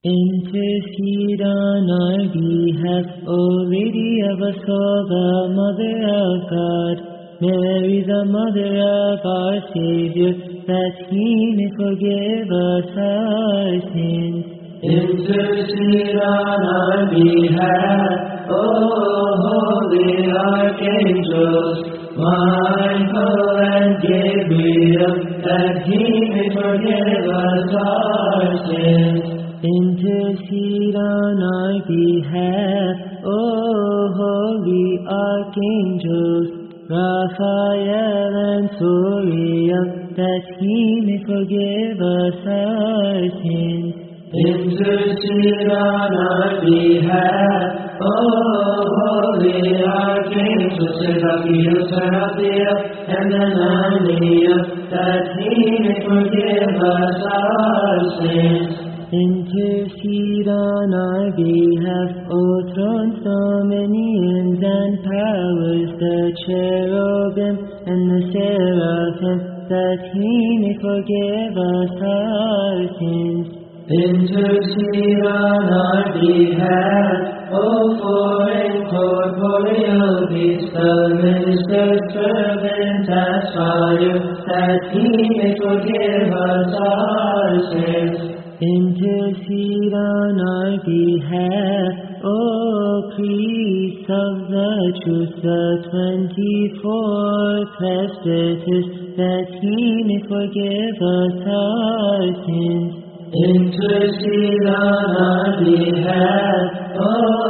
Intercede on our behalf, O Lady of us all, the Mother of God, Mary, the Mother of our Savior, that He may forgive us our sins. Intercede on our behalf, O holy archangels, Michael and Gabriel, that He may forgive us our sins. Intercede on our behalf, O holy archangels, Raphael and Suriel, that He may forgive us our sins. Intercede on our behalf, O holy archangels, Raphael, Raphael, and Ananias, that He may forgive us our sins. Intercede on our behalf, O thrones, dominions, and powers, the cherubim and the seraphim, that He may forgive us our sins. Intercede on our behalf, O foreign corporeal beasts, the minister's fervent as fire, that He may forgive us our sins. Intercede on our behalf, O priests of the truth, the 24 presbyters, that He may forgive us our sins. Intercede on our behalf, O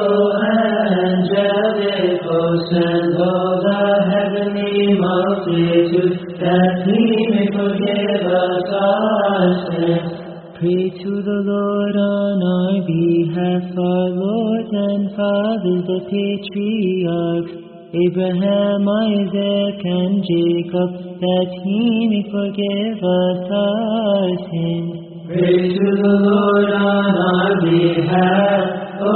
angelic hosts, and all the heavenly multitude, that He may forgive us our sins. Pray to the Lord on our behalf, our Lord and Fathers, the patriarchs, Abraham, Isaac, and Jacob, that He may forgive us our sins. Pray to the Lord on our behalf, O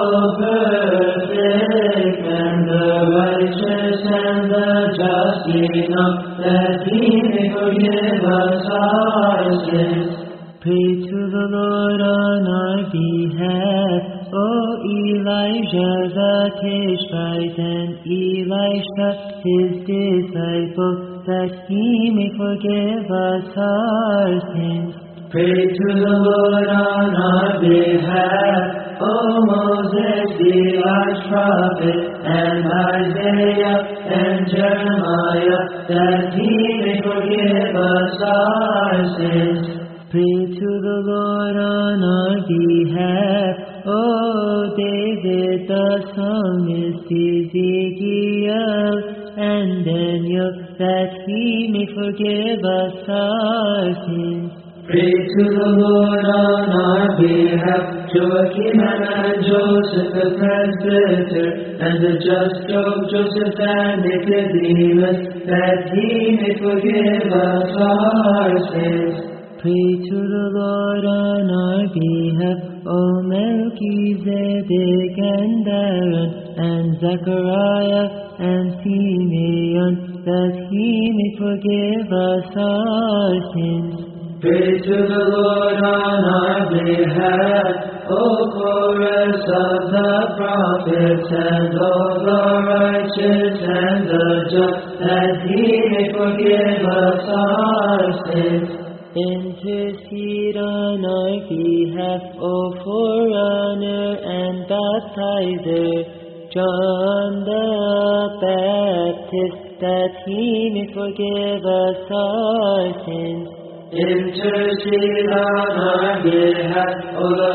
perfect and the righteous and the just enough, that He may forgive us our sins. Pray to the Lord on our behalf, O Elijah the Tishbite and Elisha his disciple, that He may forgive us our sins. Pray to the Lord on our behalf, O Moses the arch-prophet, and Isaiah and Jeremiah, that He may forgive us our sins. Pray to the Lord on our behalf, O David the psalmist, Ezekiel and Daniel, that He may forgive us our sins. Pray to the Lord on our behalf, Joachim and Joseph the presbyter, and the just Job, Joseph and Nicodemus, that He may forgive us our sins. Pray to the Lord on our behalf, O Melchizedek and Aaron and Zechariah and Simeon, that He may forgive us our sins. Pray to the Lord on our behalf, O chorus of the prophets, and all the righteous and the just, that He may forgive us our sins. Intercede on our behalf, O forerunner and baptizer, John the Baptist, that He may forgive us our sins. Intercede on our behalf, O the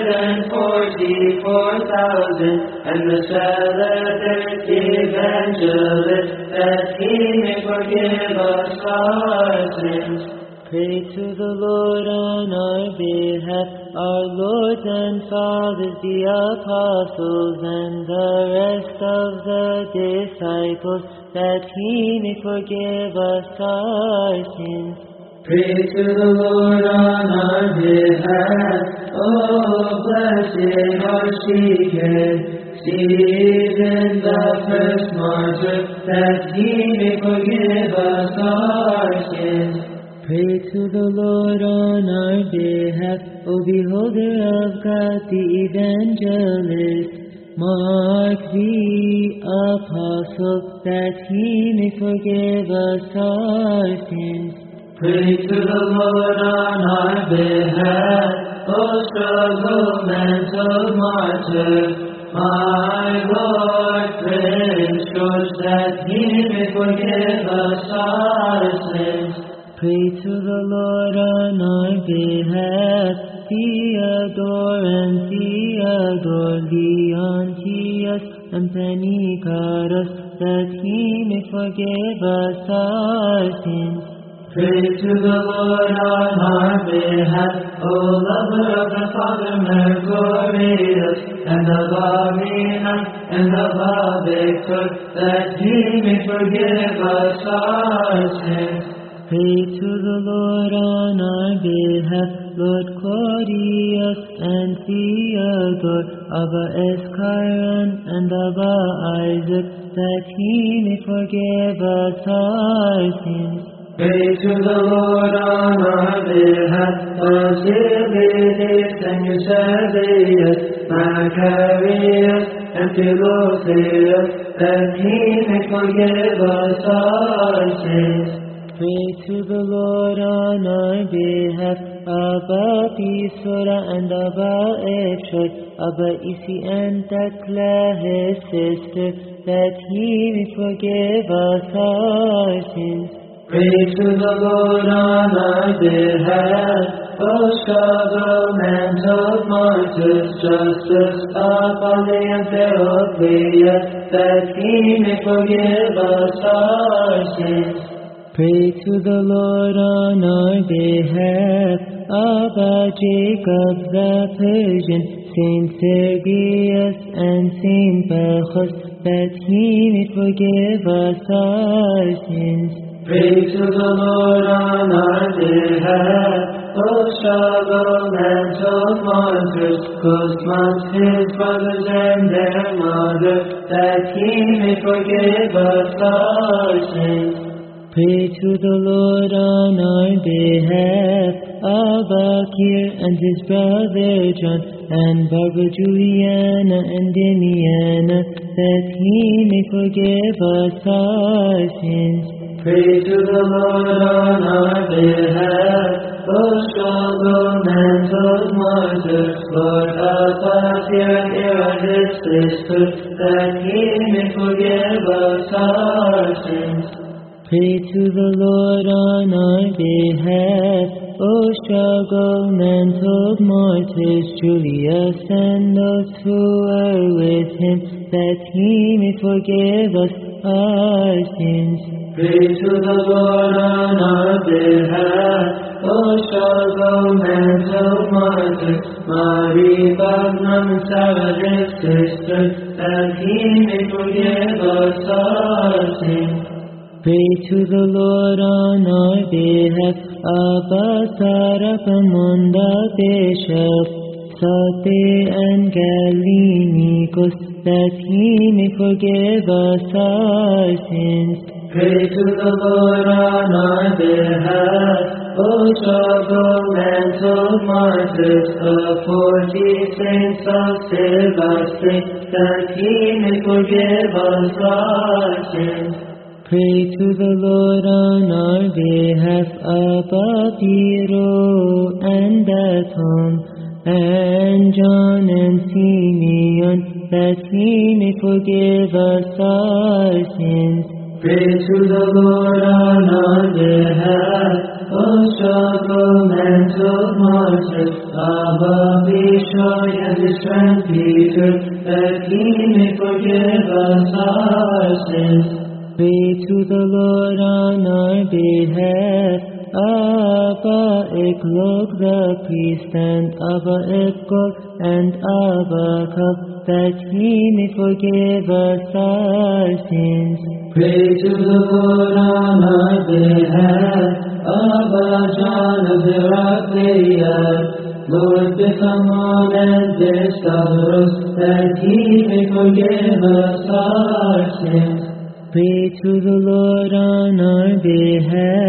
144,000, and the celebrate evangelist, that He may forgive us our sins. Pray to the Lord on our behalf, our Lord and Fathers, the apostles, and the rest of the disciples, that He may forgive us our sins. Pray to the Lord on our behalf, O blessed Archdeacon Stephen, the first martyr, that He may forgive us our sins. Pray to the Lord on our behalf, O beholder of God the evangelist. Mark the apostle, that he may forgive us our sins. Pray to the Lord on our behalf, O struggle mental martyr. My Lord, Prince George, that he may forgive us our sins. Pray to the Lord on our behalf, Theodore and Theodore, Leontius and Penicarus, that he may forgive us our sins. Pray to the Lord on our behalf, O lover of the Father Mercurius, and of Arena, and of Victor, that he may forgive us our sins. Pray to the Lord on our behalf, Lord Claudius and Theodore, Abba Eschiron and Abba Isaac, that he may forgive us our sins. Pray to the Lord on our behalf, Basilius and Eusebius, Macarius and Philotheus, that he may forgive us our sins. Pray to the Lord on our behalf, Abba Pisora and Abba Epshot, Abba Isi and Tekla his sister, that he may forgive us our sins. Pray to the Lord on our behalf, O struggle mental martyrs, Justus, Apolly and Theoclia, that he may forgive us our sins. Pray to the Lord on our behalf, Abba Jacob the Persian, Saint Sergius and Saint Bacchus, that he may forgive us our sins. Pray to the Lord on our behalf, O struggle mental martyrs, Cosmas, his brothers and their mother, that he may forgive us our sins. Pray to the Lord on our behalf, Abba Kir and his brother John, and Barbara Juliana and Indiana, that he may forgive us our sins. Pray to the Lord on our behalf, O struggle mental martyrs, Lord Alphatir and Ira his sister, that he may forgive us our sins. Pray to the Lord on our behalf, O struggle mental martyrs, Julius and those who are with him, that he may forgive us our sins. Pray to the Lord on our behalf, O struggle mental martyrs, Marie Bagnam and Sarah his sister, that he may forgive us our sins. Pray to the Lord on our behalf, Abba Sarapamunda Bishop, Sate and Galinicus, that he may forgive us our sins. Pray to the Lord on our behalf, O struggle mental martyrs, the 40 saints of Sebastian, that he may forgive us our sins. Pray to the Lord on our behalf, Abba Piro and Atom, and John and Simeon, that he may forgive us our sins. Pray to the Lord on our behalf, O struggle mental martyrs, Abba Bishoy and his friend Peter, that he may forgive us our sins. Pray to the Lord on our behalf, Abba Eklog the priest, and Abba Ekol and Abba Kal, that he may forgive us our sins. Pray to the Lord on our behalf, Abba John of Heraclius, Lord Bithamon and Distavros, that he may forgive us our sins. Pray to the Lord on our behalf,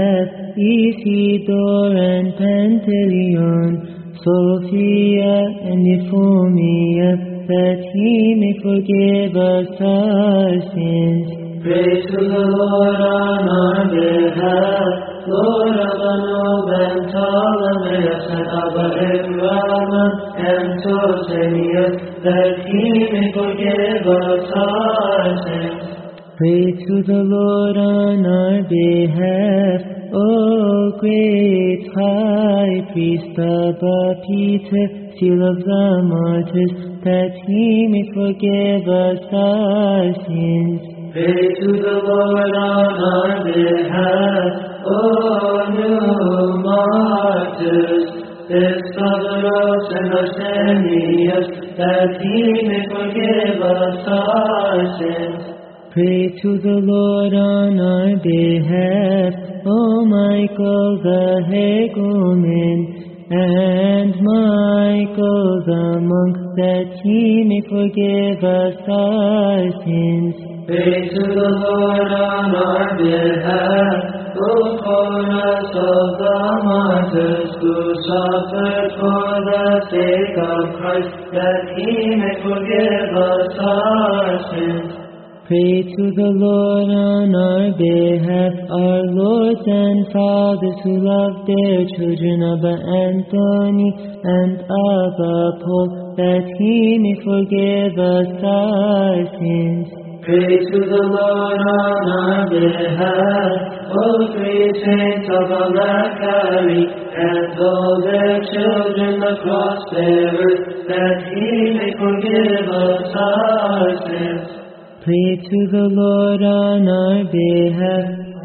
Isidore and Pantaleon, Sophia and Euphemia, that he may forgive us our sins. Pray to the Lord on our behalf, Lord Abanov and Ptolemaeus and Abba Abraham and Tosenius, that he may forgive us our sins. Pray to the Lord on our behalf, O great High Priest Abba Peter, seal of the martyrs, that he may forgive us our sins. Pray to the Lord on our behalf, O new martyrs, Stavros and Arsenius, that he may forgive us our sins. Pray to the Lord on our behalf, O Michael the Hegumen, and Michael the monk, that he may forgive us our sins. Pray to the Lord on our behalf, O chorus of the martyrs who suffered for the sake of Christ, that he may forgive us our sins. Pray to the Lord on our behalf, our lords and fathers who love their children, Abba Anthony and Abba Paul, that he may forgive us our sins. Pray to the Lord on our behalf, O great saints of Alakari, and all their children, the cross bearers, that he may forgive us our sins. Pray to the Lord on our behalf,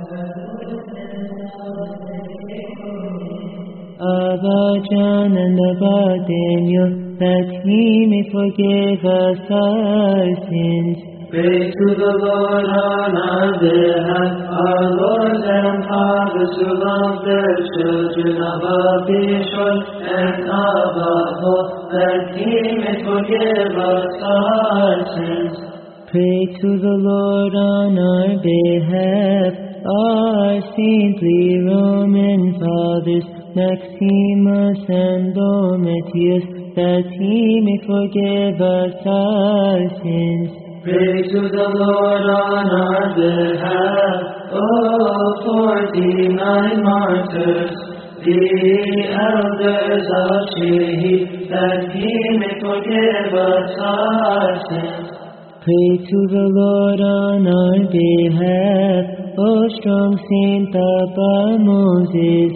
Abba John and Abba Daniel, that he may forgive us our sins. Pray to the Lord on our behalf, our lords and fathers who love their children, Abba Bishop and Abba Paul, that he may forgive us our sins. Pray to the Lord on our behalf, our saintly Roman fathers, Maximus and Domitius, that he may forgive us our sins. Pray to the Lord on our behalf, O 49 martyrs, the elders of Shehi, that he may forgive us our sins. Pray to the Lord on our behalf, O strong Saint Abba Moses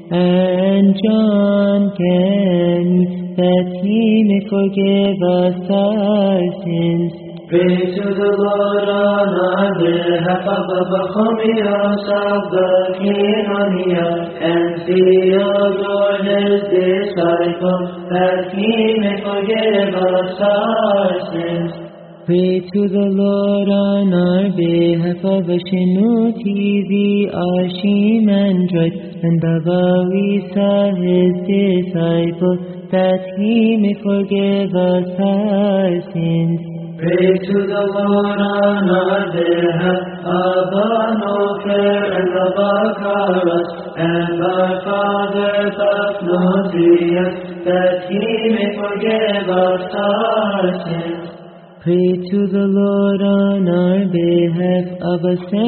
and John Kenny, that he may forgive us our sins. Pray to the Lord on our behalf, Abba Pachomios of the Koinonia, and Theodore his disciple, that he may forgive us our sins. Pray to the Lord on our behalf of Ashinuti the Archimandrite and Avalisa his disciple, that he may forgive us our sins. Pray to the Lord on our behalf, Abba Nofer and Abba Karas, and our Father Paphnosius, that he may forgive us our sins. Pray to the Lord on our behalf of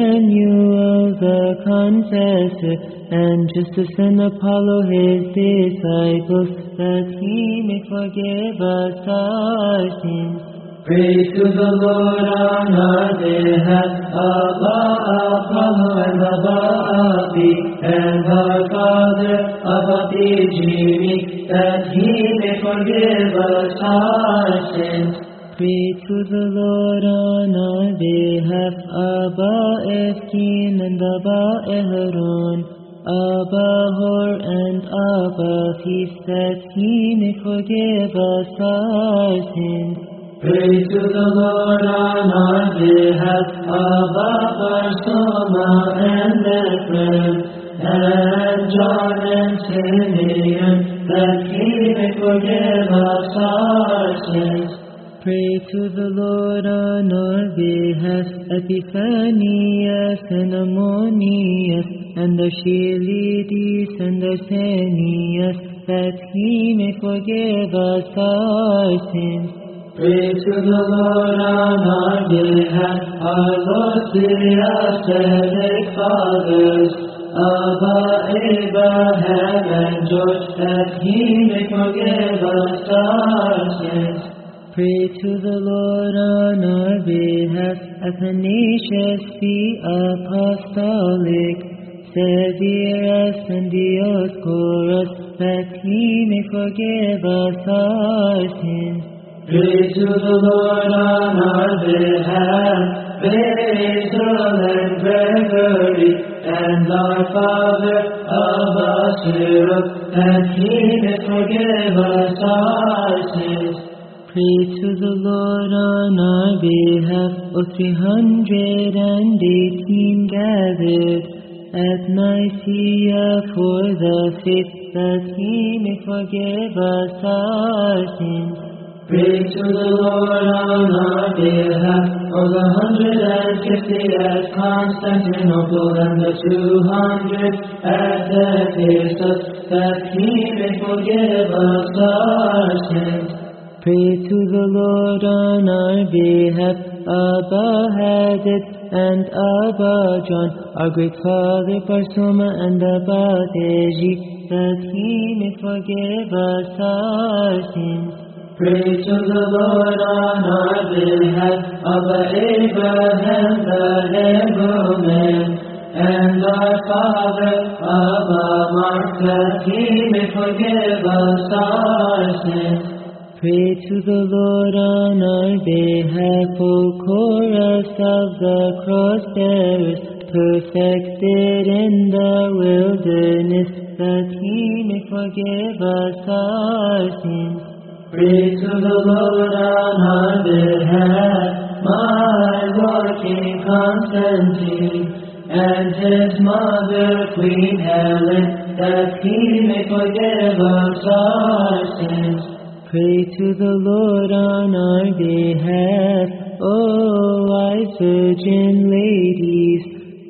Samuel the confessor, and Justus and Apollo his disciples, that he may forgive us our sins. Pray to the Lord on our behalf, Abba Apollo and Abba Abi, and our Father Abba Bijimi, that he may forgive us our sins. Pray to the Lord on our behalf, Abba Efkin and Abba Eharon, Abba Hor and Abba Feast, that he may forgive us our sins. Pray to the Lord on our behalf, Abba Barsoma and Ephraim, and John and Simeon, that he may forgive us our sins. Pray to the Lord on our behalf, Epiphanius and Ammonius, and the Shilidis and the Senias, that He may forgive us our sins. Pray to the Lord on our behalf, our Lord, the ascetic fathers, Abba, Abraham, and George, that He may forgive us our sins. Pray to the Lord on our behalf, Athanasius the Apostolic, Severus and Dioscorus, that He may forgive us our sins. Pray to the Lord on our behalf, Basil and Gregory, and our Father Abba Syrup, that He may forgive us our sins. Pray to the Lord on our behalf, O 318 gathered at Nicaea for the faith, that He may forgive us our sins. Pray to the Lord on our behalf, O the 150 at Constantinople, and the 200 at Ephesus, that He may forgive us our sins. Pray to the Lord on our behalf, Abba Hadid and Abba John, our great Father Parsuma and Abba Teji, that He may forgive us our sins. Pray to the Lord on our behalf, Abba Abraham the Hebrew man, and our Father Abba Mark, that He may forgive us our sins. Pray to the Lord on our behalf, O chorus of the cross-bearers, perfected in the wilderness, that He may forgive us our sins. Pray to the Lord on our behalf, my Lord King Constantine, and his mother Queen Helen, that He may forgive us our sins. Pray to the Lord on our behalf, O wise virgin ladies,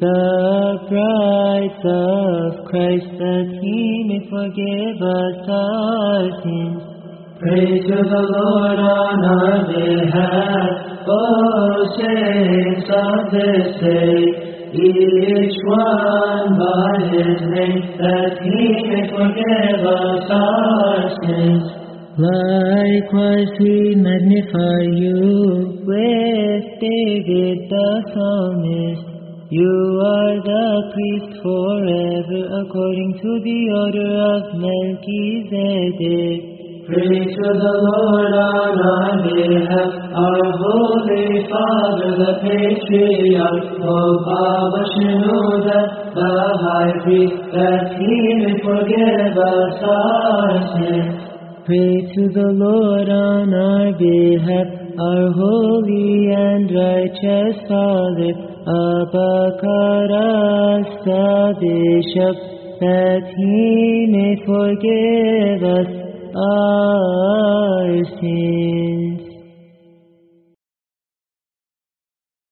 the brides of Christ, that He may forgive us our sins. Pray to the Lord on our behalf, O saints of this day, each one by his name, that He may forgive us our sins. Likewise we magnify You with David the psalmist. You are the priest forever, according to the order of Melchizedek. Pray to the Lord on our behalf, our Holy Father, the Patriarch, Pope Abba Shenouda, the High Priest, that He may forgive us our sins. Pray to the Lord on our behalf, our holy and righteous Father, Abba Karas, the Bishop, that He may forgive us our sins.